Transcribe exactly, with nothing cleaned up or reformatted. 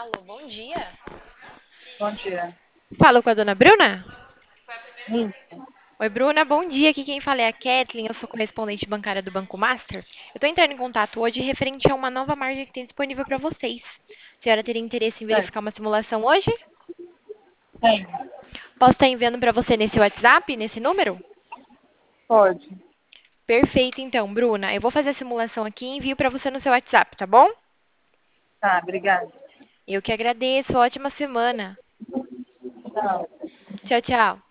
Alô, bom dia. Bom dia. Falo com a dona Bruna? Isso, Oi, Bruna, bom dia. Aqui quem fala é a Kathleen, eu sou correspondente bancária do Banco Master. Eu estou entrando em contato hoje referente a uma nova margem que tem disponível para vocês. A senhora teria interesse em verificar certo. uma simulação hoje? Tem, Posso estar enviando para você nesse WhatsApp, nesse número? pode. Perfeito, então, Bruna. Eu vou fazer a simulação aqui e envio para você no seu WhatsApp, tá bom? Tá, obrigada. Eu que agradeço. Ótima semana. Tchau. Tchau, tchau.